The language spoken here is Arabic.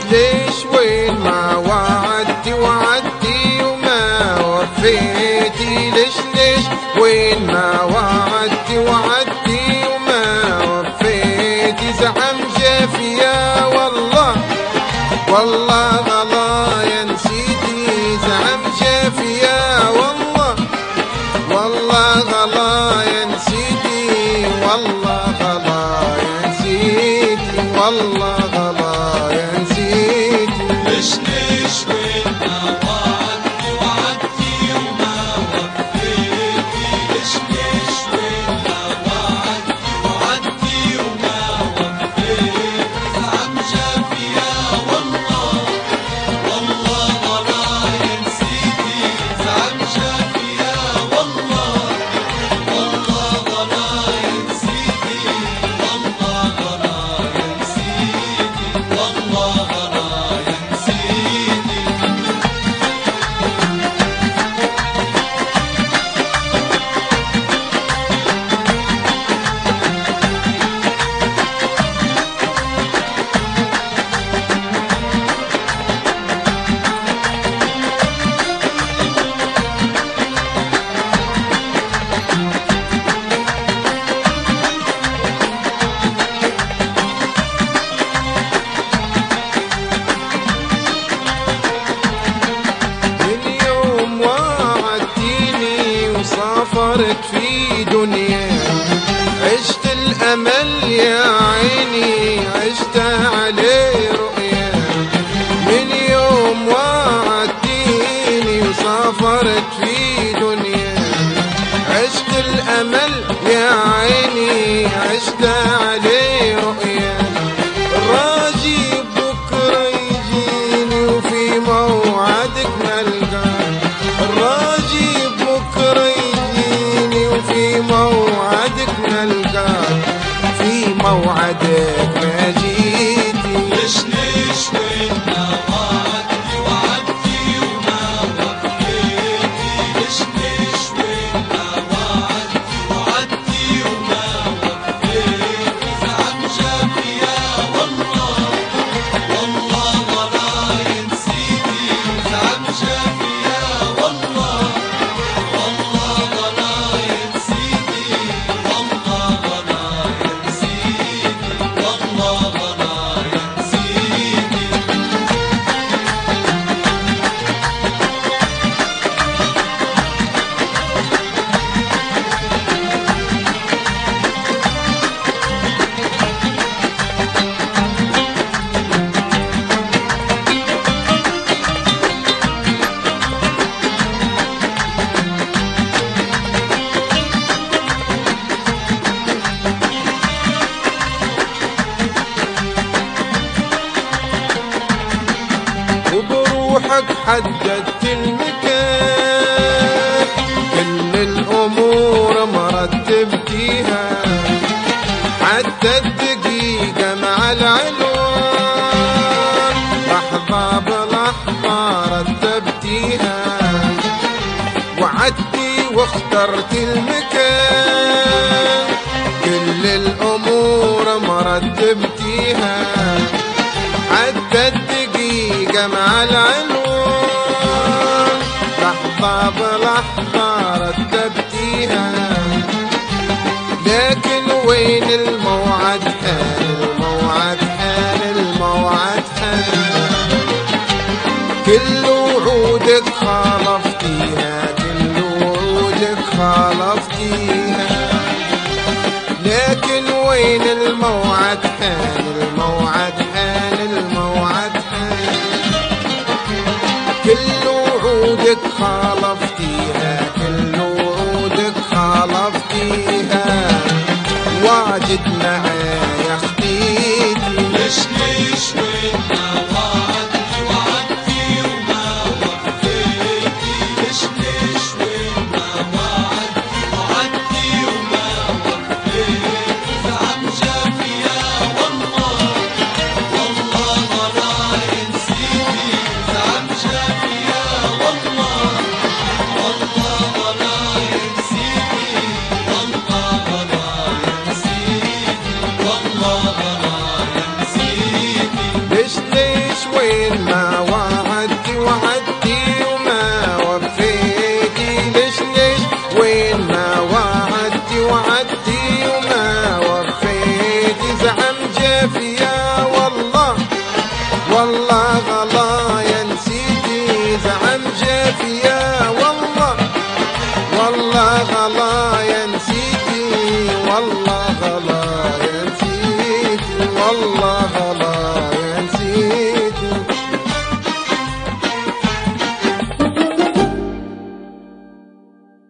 ليش وين ما وعدتي وعدتي وما وفيتي؟ ليش وين ما وعدتي وعدتي وما وفيتي؟ زعم جافي يا والله والله غلايا نسيتي، زعم جافي يا والله والله غلايا نسيتي، والله غلايا نسيتي، والله غلايا نسيتي. ليش وين ما وعدتي وعدتي وما وفيتي؟ ليش وين ما وعدتي وعدتي وما وفيتي؟ زعم جافي يا والله والله غلايا نسيتي، زعم جافي يا والله والله غلايا نسيتي، والله غلايا نسيتي، والله غلايا نسيتي. من يوم وعدتيني وسافرت في دنيا، عشت الأمل يا عيني عشت عليه رؤيا. من يوم وعدتيني وسافرت في دنيا، عشت الأمل يا عيني عشت عليه رؤيا. الراجي بكرة يجيني وفي موعدك نلقاه، الراجي بكرة يجيني وفي موعدك نلقاه، في موعدك ما جيتي. ليش وين ما وعدتي وعدتي وما وفيتي؟ ليش وين ما وعدتي وعدتي وما وفيتي؟ زعم جافي يا والله والله غلايا نسيتي، زعم جافي يا والله والله غلايا نسيتي، والله غلايا نسيتي، والله غلايا نسيتي. وبروحك حددت المكان، كل الأمور مرتبتيها، حتى الدقيقة مع العنوان، لحظة بلحظة رتبتيها. وعدتي واخترت المكان، كل الأمور مرتبتيها، حتى الدقيقة مع العنوان، لحظة بلحظة رتبتيها. لكن وين الموعد حان، الموعد حان، الموعد حان. كل وعودك خالفتيها، كل وعودك خالفتيها. لكن وين الموعد حان، الموعد حان، الموعد حان. كل وعودك خالفتيها، كل وعودك خالفتيها. واجد معايا خديتي. ليش وين ما وعدتي وعدتي وما وفيتي؟ ليش وين ما وعدتي وعدتي وما وفيتي؟ زعم جافي يا والله والله غلايا نسيتي، زعم جافي يا والله وين ما وعدتي وعدتي وما وفيتي ليش وين ما وعدتي وعدتي وما وفيتي زعم جافية والله والله غلايا نسيتي زعم جافية والله والله غلايا نسيتي والله غلايا نسيتي والله